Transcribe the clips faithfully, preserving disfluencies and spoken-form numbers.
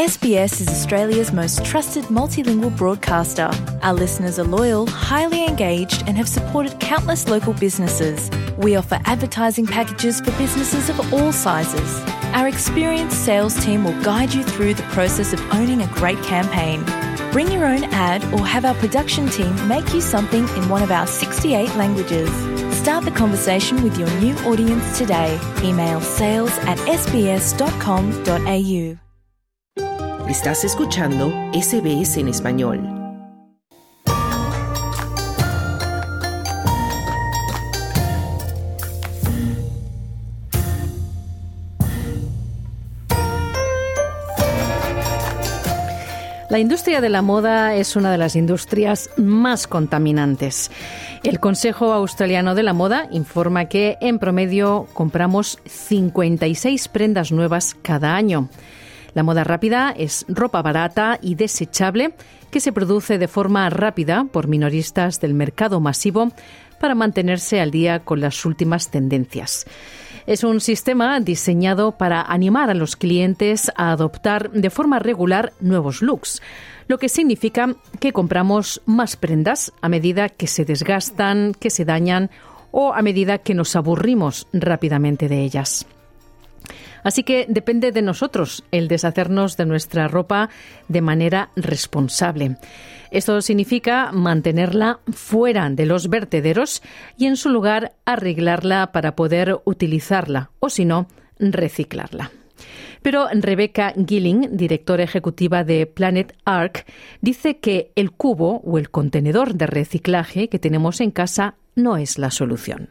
S B S is Australia's most trusted multilingual broadcaster. Our listeners are loyal, highly engaged, and have supported countless local businesses. We offer advertising packages for businesses of all sizes. Our experienced sales team will guide you through the process of owning a great campaign. Bring your own ad or have our production team make you something in one of our sixty-eight languages. Start the conversation with your new audience today. Email sales at s b s dot com dot a u. Estás escuchando S B S en español. La industria de la moda es una de las industrias más contaminantes. El Consejo Australiano de la Moda informa que, en promedio, compramos cincuenta y seis prendas nuevas cada año. La moda rápida es ropa barata y desechable que se produce de forma rápida por minoristas del mercado masivo para mantenerse al día con las últimas tendencias. Es un sistema diseñado para animar a los clientes a adoptar de forma regular nuevos looks, lo que significa que compramos más prendas a medida que se desgastan, que se dañan o a medida que nos aburrimos rápidamente de ellas. Así que depende de nosotros el deshacernos de nuestra ropa de manera responsable. Esto significa mantenerla fuera de los vertederos y en su lugar arreglarla para poder utilizarla o, si no, reciclarla. Pero Rebecca Gilling, directora ejecutiva de Planet Ark, dice que el cubo o el contenedor de reciclaje que tenemos en casa no es la solución.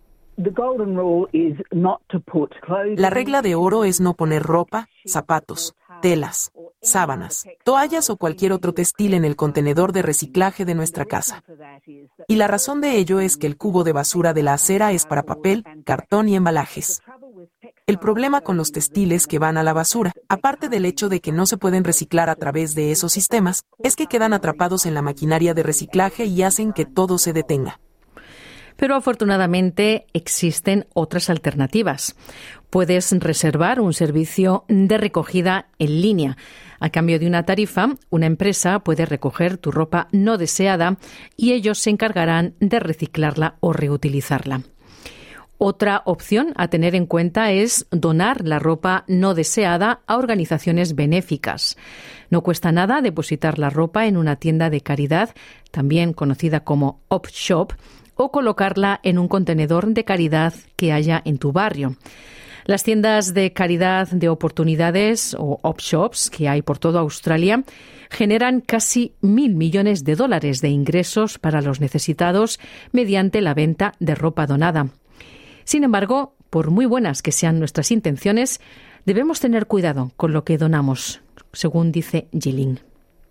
La regla de oro es no poner ropa, zapatos, telas, sábanas, toallas o cualquier otro textil en el contenedor de reciclaje de nuestra casa. Y la razón de ello es que el cubo de basura de la acera es para papel, cartón y embalajes. El problema con los textiles que van a la basura, aparte del hecho de que no se pueden reciclar a través de esos sistemas, es que quedan atrapados en la maquinaria de reciclaje y hacen que todo se detenga. Pero afortunadamente existen otras alternativas. Puedes reservar un servicio de recogida en línea. A cambio de una tarifa, una empresa puede recoger tu ropa no deseada y ellos se encargarán de reciclarla o reutilizarla. Otra opción a tener en cuenta es donar la ropa no deseada a organizaciones benéficas. No cuesta nada depositar la ropa en una tienda de caridad, también conocida como Op Shop, o colocarla en un contenedor de caridad que haya en tu barrio. Las tiendas de caridad de oportunidades o op shops que hay por toda Australia generan casi mil millones de dólares de ingresos para los necesitados mediante la venta de ropa donada. Sin embargo, por muy buenas que sean nuestras intenciones, debemos tener cuidado con lo que donamos, según dice Gilling.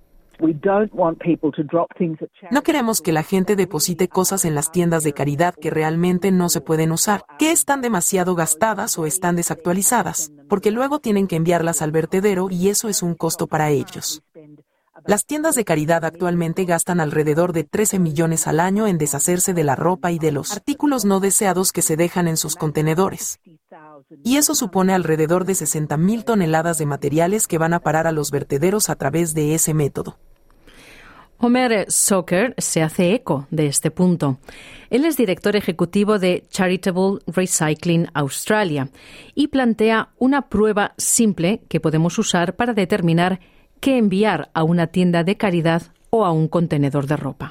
No queremos que la gente deposite cosas en las tiendas de caridad que realmente no se pueden usar, que están demasiado gastadas o están desactualizadas, porque luego tienen que enviarlas al vertedero y eso es un costo para ellos. Las tiendas de caridad actualmente gastan alrededor de trece millones al año en deshacerse de la ropa y de los artículos no deseados que se dejan en sus contenedores. Y eso supone alrededor de sesenta mil toneladas de materiales que van a parar a los vertederos a través de ese método. Homer Soker se hace eco de este punto. Él es director ejecutivo de Charitable Recycling Australia y plantea una prueba simple que podemos usar para determinar qué enviar a una tienda de caridad o a un contenedor de ropa.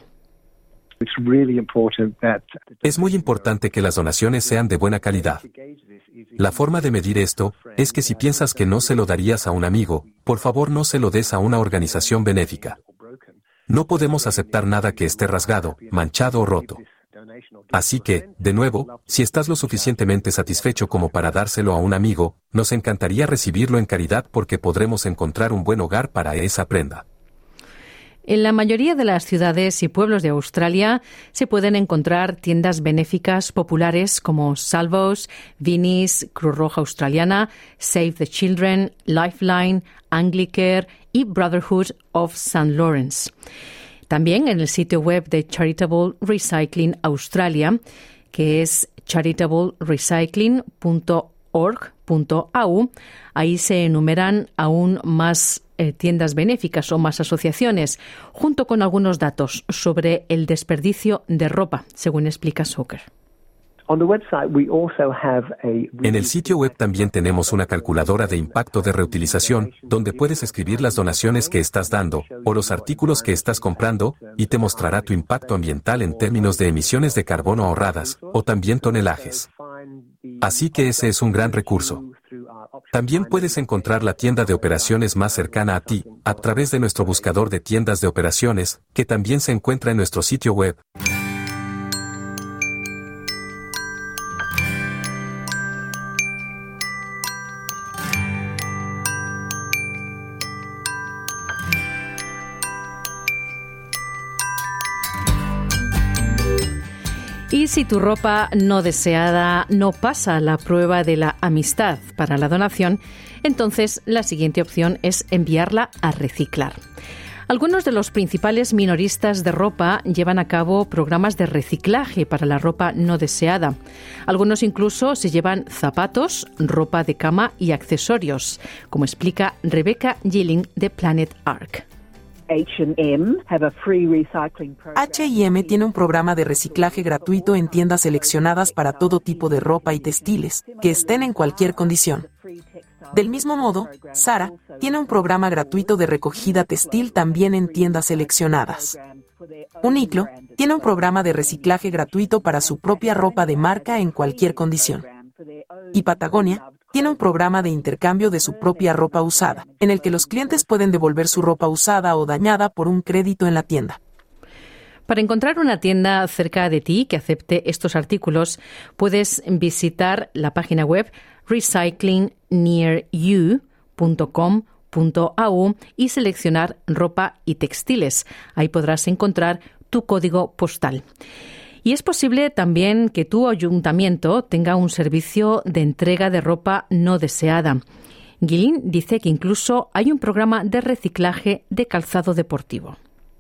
Es muy importante que las donaciones sean de buena calidad. La forma de medir esto es que si piensas que no se lo darías a un amigo, por favor no se lo des a una organización benéfica. No podemos aceptar nada que esté rasgado, manchado o roto. Así que, de nuevo, si estás lo suficientemente satisfecho como para dárselo a un amigo, nos encantaría recibirlo en caridad porque podremos encontrar un buen hogar para esa prenda. En la mayoría de las ciudades y pueblos de Australia se pueden encontrar tiendas benéficas populares como Salvos, Vinnie's, Cruz Roja Australiana, Save the Children, Lifeline, Anglicare y Brotherhood of Saint Lawrence. También en el sitio web de Charitable Recycling Australia, que es charitable recycling punto org punto a u, ahí se enumeran aún más eh, tiendas benéficas o más asociaciones, junto con algunos datos sobre el desperdicio de ropa, según explica Zucker. En el sitio web también tenemos una calculadora de impacto de reutilización, donde puedes escribir las donaciones que estás dando o los artículos que estás comprando, y te mostrará tu impacto ambiental en términos de emisiones de carbono ahorradas, o también tonelajes. Así que ese es un gran recurso. También puedes encontrar la tienda de operaciones más cercana a ti, a través de nuestro buscador de tiendas de operaciones, que también se encuentra en nuestro sitio web. Y si tu ropa no deseada no pasa la prueba de la amistad para la donación, entonces la siguiente opción es enviarla a reciclar. Algunos de los principales minoristas de ropa llevan a cabo programas de reciclaje para la ropa no deseada. Algunos incluso se llevan zapatos, ropa de cama y accesorios, como explica Rebecca Gilling de Planet Ark. H y M tiene un programa de reciclaje gratuito en tiendas seleccionadas para todo tipo de ropa y textiles, que estén en cualquier condición. Del mismo modo, Zara tiene un programa gratuito de recogida textil también en tiendas seleccionadas. Uniqlo tiene un programa de reciclaje gratuito para su propia ropa de marca en cualquier condición. Y Patagonia tiene un programa de intercambio de su propia ropa usada, en el que los clientes pueden devolver su ropa usada o dañada por un crédito en la tienda. Para encontrar una tienda cerca de ti que acepte estos artículos, puedes visitar la página web recycling near you punto com punto a u y seleccionar ropa y textiles. Ahí podrás encontrar tu código postal. Y es posible también que tu ayuntamiento tenga un servicio de entrega de ropa no deseada. Gilling dice que incluso hay un programa de reciclaje de calzado deportivo.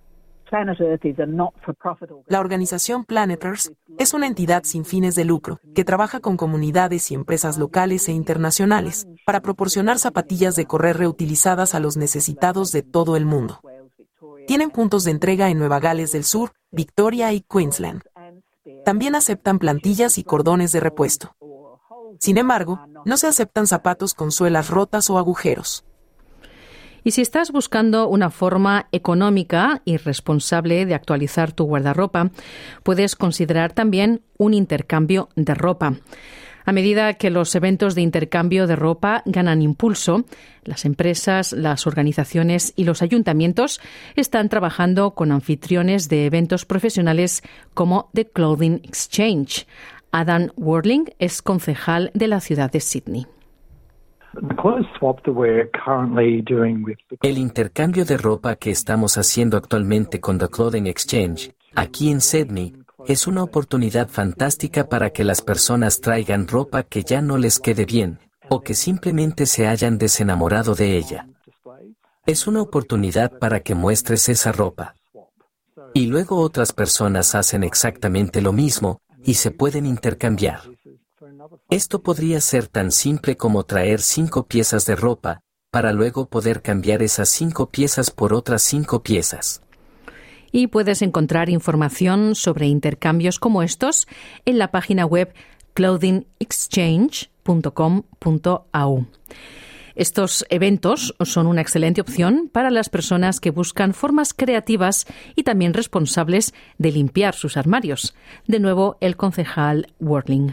La organización Planet Earth es una entidad sin fines de lucro que trabaja con comunidades y empresas locales e internacionales para proporcionar zapatillas de correr reutilizadas a los necesitados de todo el mundo. Tienen puntos de entrega en Nueva Gales del Sur, Victoria y Queensland. También aceptan plantillas y cordones de repuesto. Sin embargo, no se aceptan zapatos con suelas rotas o agujeros. Y si estás buscando una forma económica y responsable de actualizar tu guardarropa, puedes considerar también un intercambio de ropa. A medida que los eventos de intercambio de ropa ganan impulso, las empresas, las organizaciones y los ayuntamientos están trabajando con anfitriones de eventos profesionales como The Clothing Exchange. Adam Worling es concejal de la ciudad de Sydney. El intercambio de ropa que estamos haciendo actualmente con The Clothing Exchange, aquí en Sydney, es una oportunidad fantástica para que las personas traigan ropa que ya no les quede bien, o que simplemente se hayan desenamorado de ella. Es una oportunidad para que muestres esa ropa. Y luego otras personas hacen exactamente lo mismo, y se pueden intercambiar. Esto podría ser tan simple como traer cinco piezas de ropa, para luego poder cambiar esas cinco piezas por otras cinco piezas. Y puedes encontrar información sobre intercambios como estos en la página web clothing exchange punto com punto a u. Estos eventos son una excelente opción para las personas que buscan formas creativas y también responsables de limpiar sus armarios. De nuevo, el concejal Worling.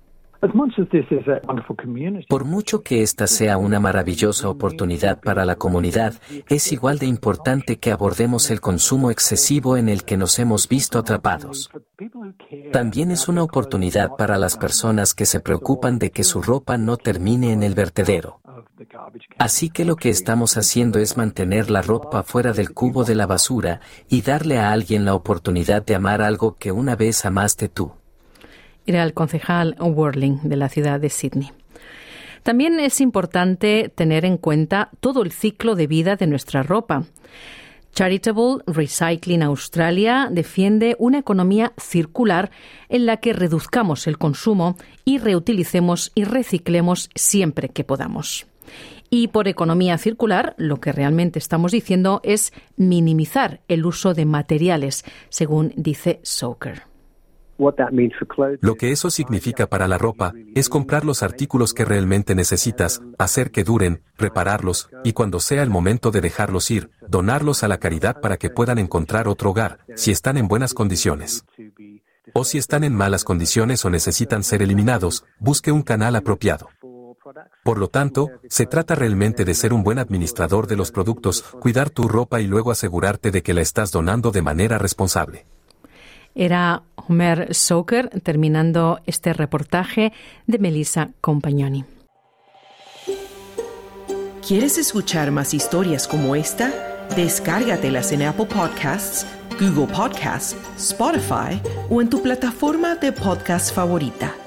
Por mucho que esta sea una maravillosa oportunidad para la comunidad, es igual de importante que abordemos el consumo excesivo en el que nos hemos visto atrapados. También es una oportunidad para las personas que se preocupan de que su ropa no termine en el vertedero. Así que lo que estamos haciendo es mantener la ropa fuera del cubo de la basura y darle a alguien la oportunidad de amar algo que una vez amaste tú. Era el concejal Worling de la ciudad de Sydney. También es importante tener en cuenta todo el ciclo de vida de nuestra ropa. Charitable Recycling Australia defiende una economía circular en la que reduzcamos el consumo y reutilicemos y reciclemos siempre que podamos. Y por economía circular, lo que realmente estamos diciendo es minimizar el uso de materiales, según dice Soker. Lo que eso significa para la ropa es comprar los artículos que realmente necesitas, hacer que duren, repararlos, y cuando sea el momento de dejarlos ir, donarlos a la caridad para que puedan encontrar otro hogar, si están en buenas condiciones. O si están en malas condiciones o necesitan ser eliminados, busque un canal apropiado. Por lo tanto, se trata realmente de ser un buen administrador de los productos, cuidar tu ropa y luego asegurarte de que la estás donando de manera responsable. Era Homer Soker terminando este reportaje de Melissa Compagnoni. ¿Quieres escuchar más historias como esta? Descárgatelas en Apple Podcasts, Google Podcasts, Spotify o en tu plataforma de podcast favorita.